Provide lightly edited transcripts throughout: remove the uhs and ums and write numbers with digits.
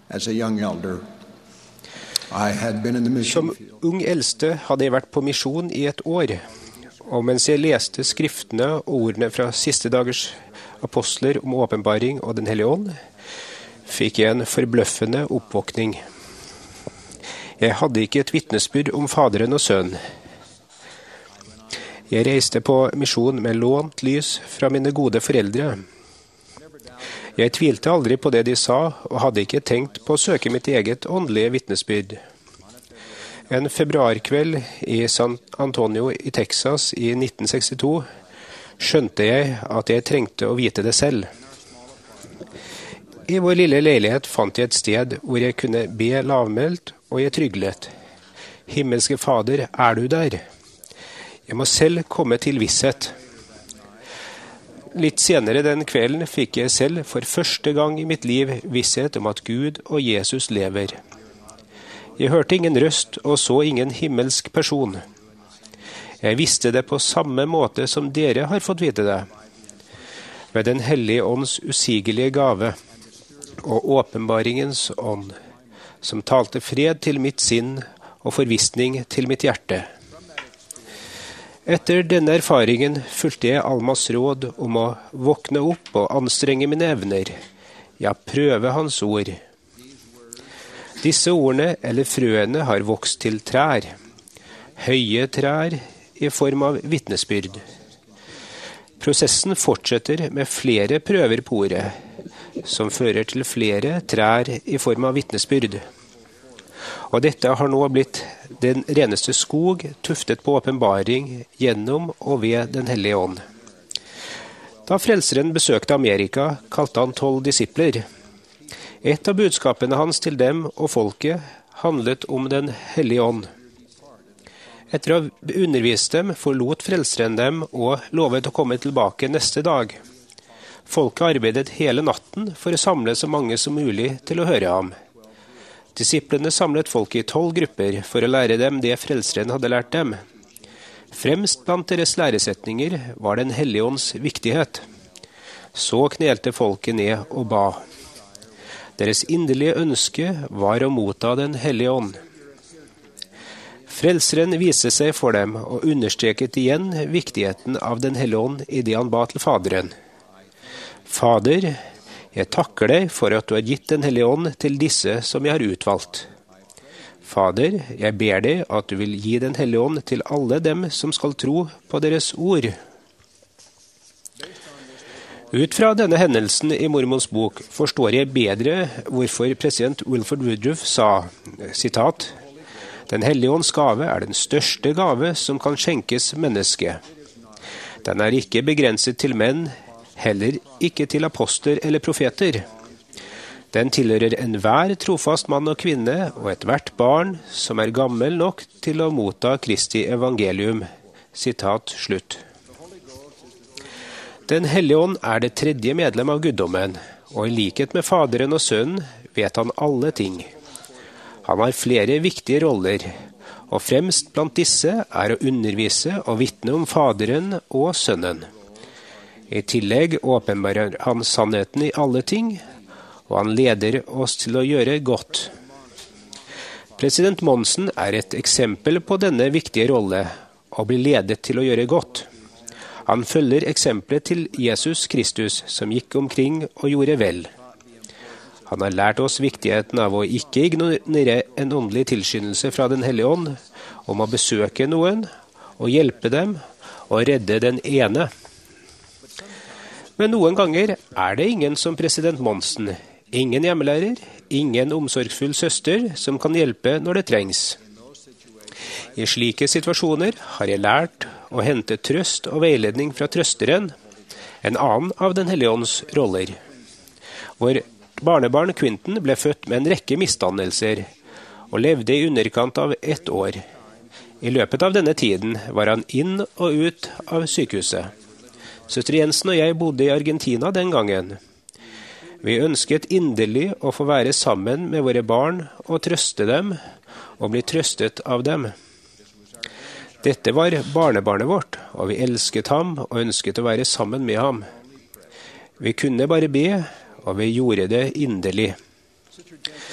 as a young elder, I had been in the mission Som field. ung eldste hadde jeg vært på misjon i et år, og mens jeg leste skriftene og ordene fra siste dagers apostler om åpenbaring og Den hellige ånd, fikk jeg en forbløffende oppvåkning. Jeg hadde ikke et vitnesbyrd om Faderen og Sønnen. Jeg reiste på misjon med lånt lys fra mine gode foreldre. Jeg tvilte aldri på det de sa, og hadde ikke tenkt på å søke mitt eget åndelige vitnesbyrd. En februarkveld i San Antonio i Texas i 1962 skjønte jeg at jeg trengte å vite det selv. I vår lille leilighet fant jeg et sted hvor jeg kunne be lavmælt, og jeg tryglet. Himmelske Fader, er du der? Jeg må selv komme til visshet. Litt senere den kvelden fikk jeg selv for første gang i mitt liv visshet om at Gud og Jesus lever. Jeg hørte ingen røst og så ingen himmelsk person. Jeg visste det på samme måte som dere har fått vite det. Ved Den hellige ånds usigelige gave og åpenbaringens ånd, som talte fred til mitt sinn og forvissning til mitt hjerte. Etter denne erfaringen fulgte jeg Almas råd om å våkne opp og anstrenge mine evner, ja, prøve hans ord. Disse ordene eller frøene har vokst til trær, høye trær i form av vitnesbyrd. Prosessen fortsetter med flere prøver på ordet, som fører til flere trær i form av vitnesbyrd. Og dette har nå blitt den reneste skog, tuftet på åpenbaring gjennom og ved Den hellige ånd. Da Frelseren besøkte Amerika, kalte han 12 disipler. Et av budskapene hans til dem og folket handlet om Den hellige ånd. Etter å ha undervist dem, forlot Frelseren dem og lovet å komme tilbake neste dag. Folket arbeidet hele natten for å samle så mange som mulig til å høre ham. Disiplene samlet folket i 12 grupper for å lære dem det Frelseren hadde lært dem. Fremst blant deres læresetninger var Den hellige ånds viktighet. Så knelte folket ned og ba. Deres inderlige ønske var å motta Den hellige ånd. Frelseren viste seg for dem og understreket igjen viktigheten av Den hellige ånd i det han ba til Faderen. Fader, jeg takker deg for at du har gitt Den hellige ånd til disse som jeg har utvalgt. Fader, jeg ber deg at du vil gi Den hellige ånd til alle dem som skal tro på deres ord. Ut fra denne hendelsen i Mormons bok forstår jeg bedre hvorfor president Wilford Woodruff sa, sitat, Den hellige ånds gave er den største gave som kan skjenkes mennesket. Den er ikke begrenset til menn, heller ikke til apostler eller profeter. Den tilhører enhver trofast mann og kvinne og ethvert barn som er gammel nok til å motta Kristi evangelium. Sitat slutt. Den hellige ånd er det tredje medlem av guddommen, og i likhet med Faderen og Sønnen vet han alle ting. Han har flere viktige roller, og fremst blant disse er å undervise og vitne om Faderen og Sønnen. I tillegg åpenbarer han sannheten i alle ting, og han leder oss til å gjøre godt. President Monson er et eksempel på denne viktige rolle, og blir ledet til å gjøre godt. Han følger eksempelet til Jesus Kristus, som gikk omkring og gjorde vel. Han har lært oss viktigheten av å ikke ignorere en åndelig tilskyndelse fra Den hellige ånd, om å besøke noen, og hjelpe dem, og redde den ene. Men noen ganger er det ingen som president Monson, ingen hjemmelærer, ingen omsorgsfull søster som kan hjelpe når det trengs. I slike situasjoner har jeg lært å hente trøst og veiledning fra trøsteren, en annen av Den hellige ånds roller. Vår barnebarn Quinton ble født med en rekke misdannelser, og levde i underkant av 1 år. I løpet av denne tiden var han inn og ut av sykehuset. Søster Jensen og jeg bodde i Argentina den gangen. Vi ønsket inderlig å få være sammen med våre barn og trøste dem, og bli trøstet av dem. Dette var barnebarnet vårt, og vi elsket ham og ønsket å være sammen med ham. Vi kunne bare be, og vi gjorde det inderlig.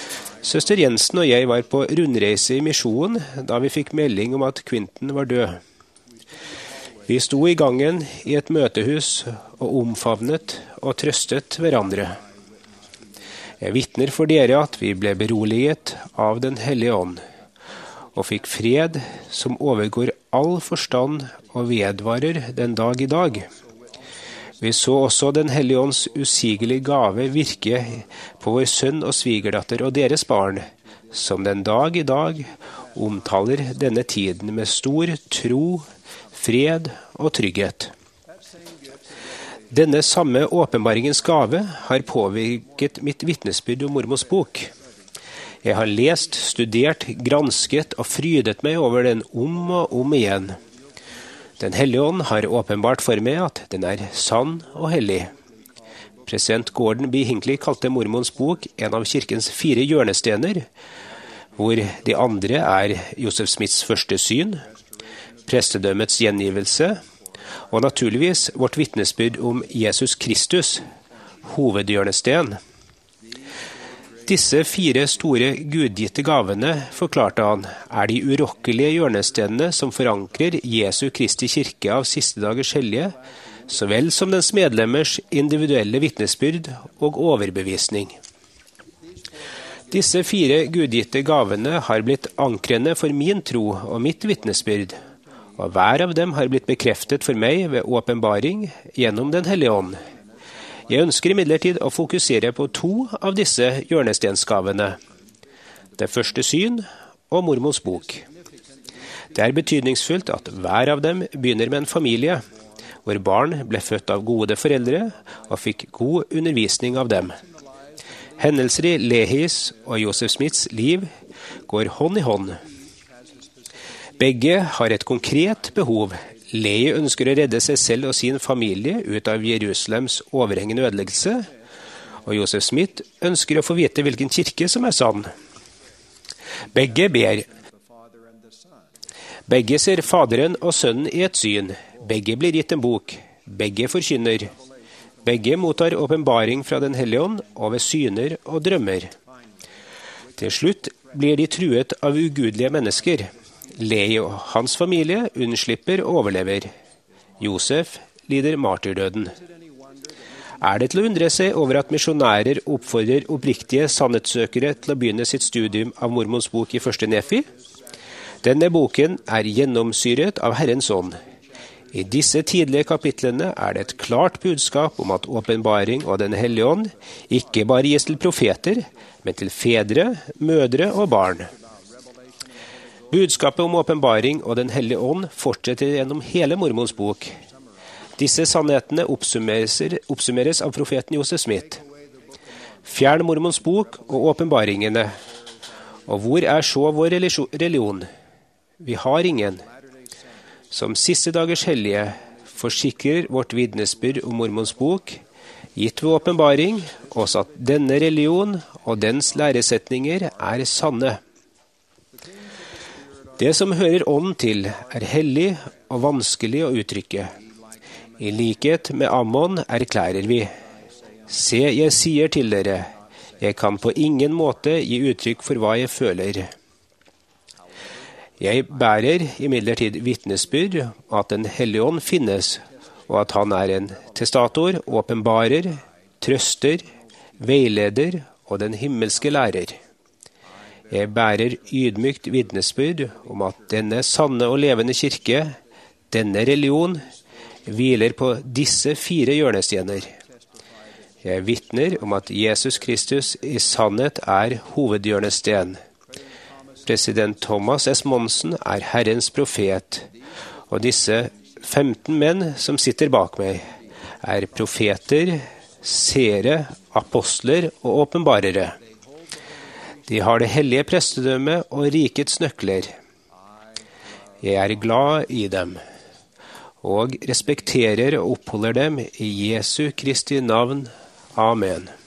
Søster Jensen og jeg var på rundreise i misjonen da vi fikk melding om at Quinton var død. Vi sto i gangen i et møtehus og omfavnet og trøstet hverandre. Jeg vitner for dere at vi ble beroliget av Den hellige ånd, og fikk fred som overgår all forstand og vedvarer den dag i dag. Vi så også Den hellige ånds usigelige gave virke på vår sønn og svigerdatter og deres barn, som den dag i dag omtaler denne tiden med stor tro, fred og trygghet. Denne samme åpenbaringens gave har påvirket mitt vitnesbyrd om Mormons bok. Jeg har lest, studert, gransket og frydet meg over den om og om igjen. Den hellige ånd har åpenbart for meg at den er sann og hellig. President Gordon B. Hinckley kalte Mormons bok en av kirkens 4 hjørnestener, hvor de andre er Joseph Smiths første syn, prestedømmets gjengivelse, og naturligvis vårt vitnesbyrd om Jesus Kristus, hovedhjørnesten. Disse 4 store gudgitte gavene, forklarte han, er de urokkelige hjørnestenene som forankrer Jesu Kristi kirke av siste dagers hellige, så vel som dens medlemmers individuelle vitnesbyrd og overbevisning. Disse 4 gudgitte gavene har blitt ankrene for min tro og mitt vitnesbyrd, og hver av dem har blitt bekreftet for meg ved åpenbaring gjennom Den hellige ånd. Jeg ønsker imidlertid å fokusere på 2 av disse hjørnestensgavene. Det første syn og Mormons bok. Det er betydningsfullt at hver av dem begynner med en familie, hvor barn ble født av gode foreldre og fikk god undervisning av dem. Hendelser i Lehis og Joseph Smiths liv går hånd i hånd. Begge har et konkret behov. Lehi ønsker å redde seg selv og sin familie ut av Jerusalems overhengende ødeleggelse, og Joseph Smith ønsker å få vite hvilken kirke som er sann. Begge ber. Begge ser Faderen og Sønnen i et syn. Begge blir gitt en bok. Begge forkynner. Begge mottar åpenbaring fra Den hellige ånd og ved syner og drømmer. Til slutt blir de truet av ugudelige mennesker. Lehi og hans familie unnslipper og overlever. Josef lider martyrdøden. Er det til å undre seg over at misjonærer oppfordrer oppriktige sannhetssøkere til å begynne sitt studium av Mormons bok i første Nefi? Denne boken er gjennomsyret av Herrens ånd. I disse tidlige kapitlene er det et klart budskap om at åpenbaring og Den hellige ånd ikke bare gis til profeter, men til fedre, mødre og barn. Budskapet om åpenbaring og Den hellige ånd fortsetter gjennom hele Mormons bok. Disse sannhetene oppsummeres av profeten Joseph Smith. Fjern Mormons bok og åpenbaringene. Og hvor er så vår religion? Vi har ingen. Som siste dagers hellige forsikrer vårt vitnesbyrd om Mormons bok, gitt ved åpenbaring, også at denne religion og dens læresetninger er sanne. Det som hører ånden til, er hellig og vanskelig å uttrykke. I likhet med Ammon erklærer vi: Se, jeg sier til dere, jeg kan på ingen måte gi uttrykk for hva jeg føler. Jeg bærer imidlertid vitnesbyrd at Den hellige ånd finnes, og at han er en testator, åpenbarer, trøster, veileder og den himmelske lærer. Jeg bærer ydmykt vitnesbyrd om at denne sanne og levende kirke, denne religion, hviler på disse 4 hjørnestener. Jeg vitner om at Jesus Kristus i sannhet er hovedhjørnesten. President Thomas S. Monson er Herrens profet, og disse 15 menn som sitter bak meg, er profeter, seere, apostler og åpenbarere. De har det hellige prestedømmet og rikets nøkler. Jeg er glad i dem, og respekterer og oppholder dem i Jesu Kristi navn. Amen.